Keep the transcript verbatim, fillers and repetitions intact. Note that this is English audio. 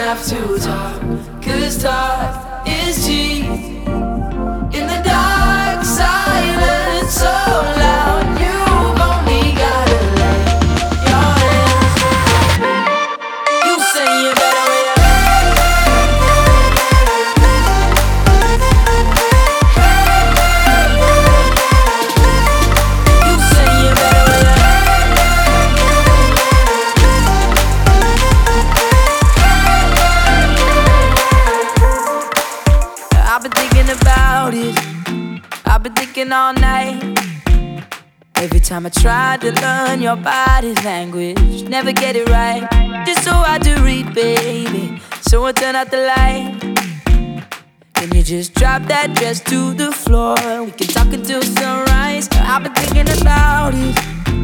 have to talk, 'cause talk is cheap. In the dark, silence so loud, you've only gotta lay your hands. You say you better wait. You say you better wait. I've been thinking about it, I've been thinking all night. Every time I try to learn your body language, never get it right. Just so hard to read, baby, so I turn out the light. Can you just drop that dress to the floor? We can talk until sunrise. I've been thinking about it,